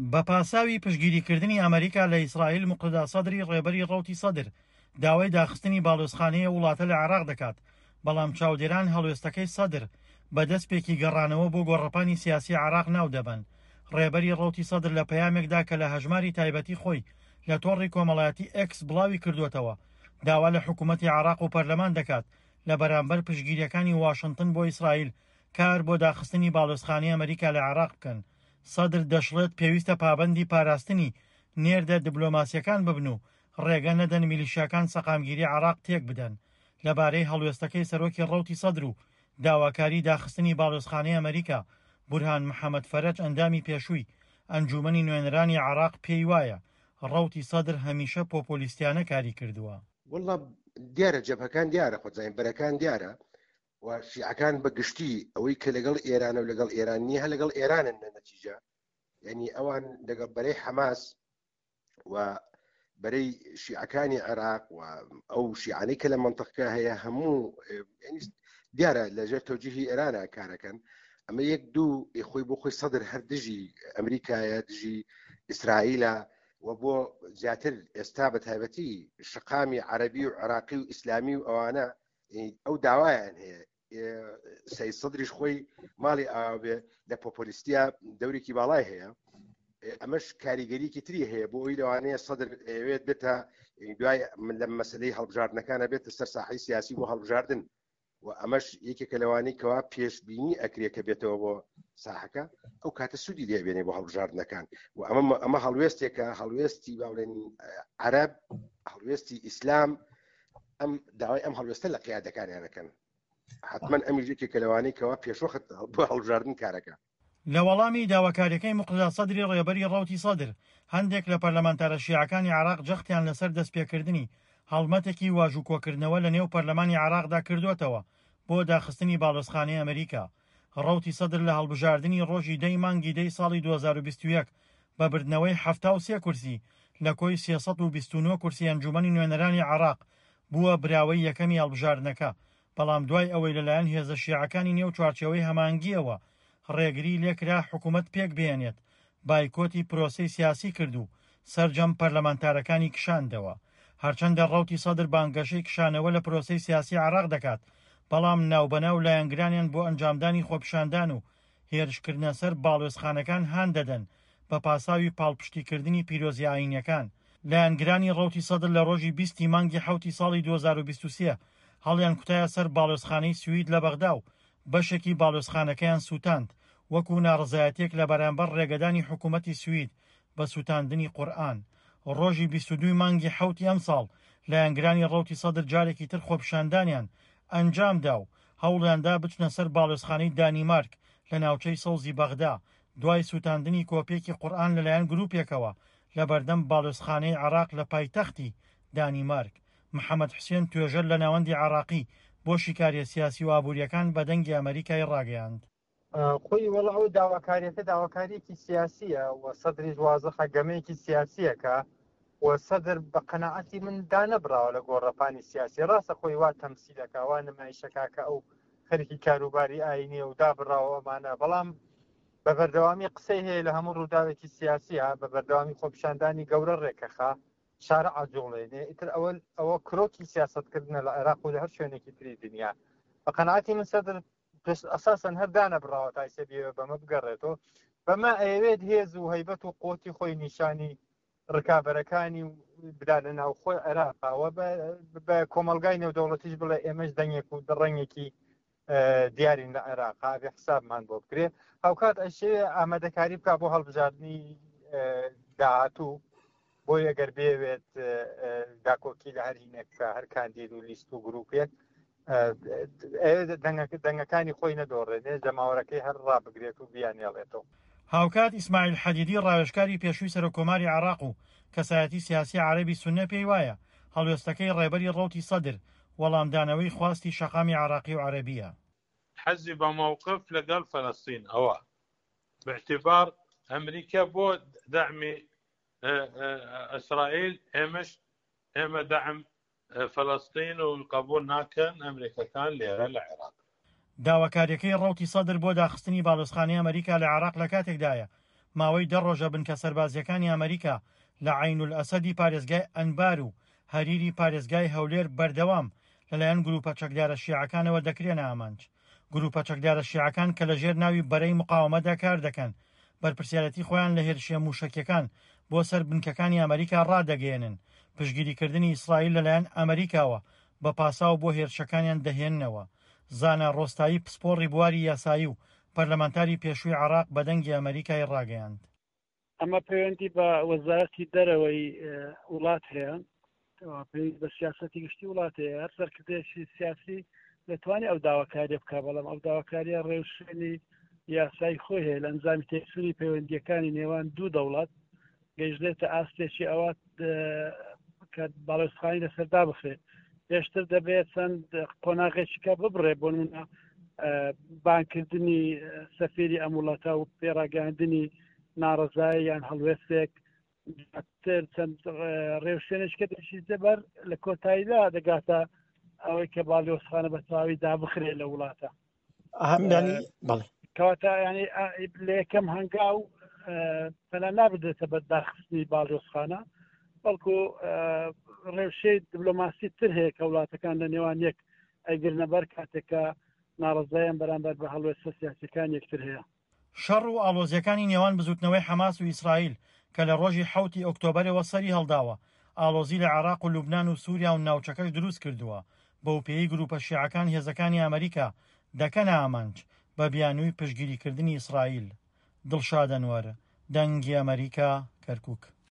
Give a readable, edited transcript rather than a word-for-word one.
بە پاساوی پشتگیریکردنی ئەمریکا لە ئیسرائیل موقتدا سەدری ڕێبەری ڕەوتی سەدر داوای داخستنی باڵۆزخانەیە وڵاتە لە عێراق دەکات، بەڵام چاودێران هەڵوێستەکەی سەدر بە دەستپێکی گەڕانەوە بۆ گۆڕەپانی سیاسی عێراق ناو دەبن. ڕێبەری ڕەوتی سەدر لە پەیامێکدا کە لە هەژماری تایبەتی خۆی لە تۆڕی کۆمەڵایەتی ئێکس بڵاوی کردوێتەوە، داوا لە حکوومەتی عێراق و پەرلەمان دەکات لە بەرامبەر پشتگیریەکانی واشنتن بۆ ئیسرائیل کار بۆ داخستنی باڵۆزخانەی ئەمریکا لە عێراق بکەن. سەدر دەشڵێت پێویستە پابەندی پاراستنی نێردە دیبلۆماسیەکان ببن و ڕێگە نەدەن میلیشیاکان سەقامگیری عێراق تێک بدەن. لەبارەی هەڵوێستەکەی سەرۆکی ڕەوتی سەدر و داواکاری داخستنی باڵۆزخانەی ئەمریکا، بورهان محەممەد فەرەج ئەندامی پێشووی ئەنجومەنی نوێنەرانی عێراق پێی وایە ڕەوتی سەدر هەمیشە پۆپۆلیستیانە کاری کردووە. وڵڵا دیارە جەبهەکان دیارە، خۆزانبەرەکان دیارە و شیعەکان بە گشتی ئەوەی کە لەگەڵ ئێرانە و لەگەڵ ئێران نیە لەگەڵ ئێرانن نەتیجە، یعنی ئەوان لەگەڵ بەرەی حەماس و بەرەی شیعەکانی عێراق و ئەو شیعانەی کە لە منتەقەکە هەیە هەموو دیارە لەژێر تەوجیهی ئێرانە کارەکەن. ئەمە یەک دوو خۆی بۆ خۆی سەدر هەر دژی ئەمریکایە، دژی ئیسرائیلە و بۆ زیاتر ئێستا بە تایبەتی شقامی عەرەبی و عێراقی و ئیسلامی و ئەوانە ئەو داوایان هەیە. سەید سەدریش خۆی ماڵی ئاوێ لە پۆپۆلیستیا دەورێکی باڵای هەیە. ئەمەش کاریگەریکی تری هەیە بۆ ئەوی لەوانەیە سەدر ئەوێت بێتە دوای لە مەسلەی هەڵبژاردنەکانە بێتە سەر ساحەی سیاسی بۆ هەڵبژاردن، و ئەمەش یەکێکە لەوانەی کەوا پێشبینی ئەکرێت کە بێتەوە بۆ ساحەکە ئەو کاتە سوودی لێبێنێ بۆ هەڵبژاردنەکان. و ئەمە هەڵوێستێکە، هەڵوێستی باڵێن عەرەب، هەڵوێستی ئیسلام، ئەم داوای ئەم هەڵوێستە لە قیادەکانیانەکەن. حتمما ئەمیش یەکێکە لەوانەی کەوا پێشوەخت بۆ هەڵبژاردن کارەکە. لە وەڵامی داواکاریەکەی موقتدا سەدری ڕێبەری ڕەوتی سەدر، هەندێک لە پەرلەمانتارە شیعەکانی عێراق جەختیان لەسەر دەستپێکردنی هەڵمەتێکی واژووکۆکردنەوە لە نێو پەرلەمانی عێراقدا کردوێتەوە بۆ داخستنی باڵۆزخانەی ئەمریکا. ڕەوتی سەدر لە هەڵبژاردننی ڕۆژی 10 مانگی 10 ساڵی 2021 بە بردنەوەی 73 کورسی لە کۆی 329 کورسی ئەنجومەنی نوێنەرانی عێراق بووە براوەی یەکەمی هەڵبژاردنەکە، بەڵام دوای ئەوەی لەلایەن هێزە شیعەکانی نێو چوارچێوەی هەمانگیەوە ڕێگری لێکرا حکوومەت پێک بێنێت، بایکۆتی پرۆسەی سیاسی کرد و سەرجەم پەرلەمانتارەکانی کشاندەوە. هەرچەندە ڕەوتی سەدر بانگەشەی کشانەوە لە پرۆسەی سیاسی عێراق دەکات، بەڵام ناوبەناو لایەنگرانیان بۆ ئەنجامدانی خۆپیشاندان و هێرشکردنە سەر باڵۆزخانەکان هان دەدەن بە پاساوی پاڵپشتیکردنی پیرۆزی ئاینیەکان. لایەنگرانی ڕەوتی سەدر لە ڕۆژی 20 مانگی 7 ساڵی 2023 هەڵیان کوتایە سەر باڵۆزخانەی سوید لە بەغدا و بەشێکی باڵۆزخانەکەیان سووتاند وەکو ناڕزایەتێک لە بەرامبەر ڕێگەدانی حکوومەتی سوید بە سووتاندنی قورئان. ڕۆژی 22 مانگی 7 ئەم ساڵ لایەنگرانی ڕەوتی سەدر جارێکی تر خۆپیشاندانیان ئەنجامدا و هەوڵیاندا بچنە سەر باڵۆزخانەی دانیمارک لە ناوچەی سەوزی بەغدا دوای سووتاندنی کۆپێکی قورئان لەلایەن گروپێکەوە لە بەردەم باڵۆزخانەی عێراق لە پایتەختی دانیمارک. محەممەد حوسێن توێژەر لە ناوەندی عێراقی بۆ شیکاریە سیاسی و ئابوووریەکان بە دەنگی ئەمریکای ڕاگەیاند. خۆی وەڵا ئەو داواکاریەکە داواکاریەکی سیاسیە و سەدری وازەخە گەمەیەکی سیاسیەکە و سەدر بە قەناعەتی من دانەبراوە لە گۆڕەپانی سیاسی. ڕاستە خۆی وا تەمسیلەکە وا نمایشەکە کە ئەو خەرکی کاروباری ئاینیە و دابراوە ئەمانە، بەڵام بە بەردەوامی قسەی هەیە لە هەموو ڕووداوێکی سیاسیە بە بەردەوامی خۆپیشاندانی گەورە ڕێکەخە شارە ئاجوڵێنێ ئیتر ئەوە کرۆکی سیاستکردنە لە عێراق و لە هەر شوێنێکی تری دنیا. بە قەناعەتی من سەدر ئەساسەن هەر دانەبراوە تایسە بێ بەمە بگەڕێتەوە، بەمە ئەوێت هێز و هەیبەت و قوتی خۆی نیشانی ڕکابەرەکانی بدانە ناوخۆی عێراقەوە بە کۆمەلگای نێودەوڵەتیش بڵێ ئێمەش دەنگێک و دڕەنگێکی دیارین لە عێراقا بێ حسابمان بۆ بکرێ، هاوکات ئەشێ ئامادەکاری بکە بۆ هەڵبژاردننی داهاتوو بۆی ئەگەر بێوێت داکۆکی لە هەرینێککە هەر کاندید و لیست و گروپێک دەنگەکانی خۆی نەدۆڕێنێ جەماوەرەکەی هەر ڕابگرێت و بیانێڵێتەوە. هاوکات ئیسماعیل حەدیدی ڕاوێژکاری پێشووی سەرۆکۆماری عێراق و کەسایەتی سیاسی عەرەبی سوننە پێی وایە هەڵوێستەکەی ڕێبەری ڕەوتی سەدر وەڵامدانەوەی خواستی شەقامی عێراقی و عەرەبیە. حەزی بە مووقف لەگەڵ فەلەستین ئەوە باعتبار ئەمریکا بۆ دەعمی ئیسرائیل ئێمە دەعم فەلەستین و قبول ناکەن ئەمریکەکان لێرە لە عێراق. داواکاریەکەی ڕەوتی سەدر بۆ داخستنی باڵۆزخانەی ئەمریکا لە عێراق لە کاتێکدایە ماوەی 10 ڕۆژە بن کە سەربازیەکانی ئەمریکا لە عین الئەسەدی پارێزگای ئەنبار و هەریری پارێزگای هەولێر بەردەوام لەلایەن گروپە چەکدارە شیعەکانەوە دەکرێنە ئامانج. گروپە چەکدارە شیعەکان کە لەژێر ناوی بەرەی مقاومەدا کار دەکەن بەرپرسیارەتی خۆیان لە هێرشیە موشکیەکان بۆ سەر بنکەکانی ئەمریکا ڕادەگەێنن، پشگیریکردنی ئیسرائیل لەلایەن ئەمریکاوە بە پاساو بۆ هێرشەکانیان دەهێننەوە. زانە ڕۆستایی پسپۆڕی بواری یاسایی و پەرلەمانتاری پێشووی عێراق بە دەنگی ئەمریکای ڕاگەیاند. ئەمە پەیوەندی بە وەزارەتی دەرەوەی وڵات هەیە، پێویست بە سیاسەتی گشتی وڵات هەیە. هەر سەرکردێکی سیاسی دەتوانێت ئەو داواکاریە بکە، بەڵام ئەو داواکاریە ڕێوشێنی یاسایی خۆی هەیە لە ئەنجامی تێکسووری پەیوەندیەکانی نێوان دوو دەوڵات گەیشتێتە ئاستێکی ئەوە کە باڵێۆزخانی لەسەردا بخرێت. پێشتر دەبێت چەند قۆناغێکیکە ببڕێ بۆ نمونە بانکردنی سەفیری ئەم وڵاتە و پێڕاگەاندنی ناڕەزایی یان هەڵوێستێک چەند ڕێوشێنێککە دەشی دەبەر لە کۆتاییدا دەگاتە ئەوەی کە باڵێۆزخانە بە تەواوی دابخرێت لە وڵاتە. کەواتە ینی لە یەکەم هەنگاو پەنا نابدرێتە بە داخستنی باڵێۆزخانە، بەڵکو ڕێوشەی دیبلۆماسی تر هەیە کە وڵاتەکان لە نێوان یەک ئەگرنە بەر کاتێکە ناڕەزایان بەرامبەر بە هەڵوێستە سیاسیەکان یەکتر هەیە. شەڕ و ئاڵۆزیەکانی نێوان بزوتنەوەی حەماس و ئیسرائیل کە لە ڕۆژی 7 ئۆکتۆبەرەوە سەری هەڵداوە، ئاڵۆزی لە عێراق و لوبنان و سووریا و ناوچەکەش دروست کردووە. بەوپێی گروپە شیعەکان هێزەکانی ئەمریکا دەکەنە ئامانج بە بیانووی پشگیریکردنی ئیسرائیل. دڵشاد ئەنوەر، دەنگی ئەمریکا، کەرکووک.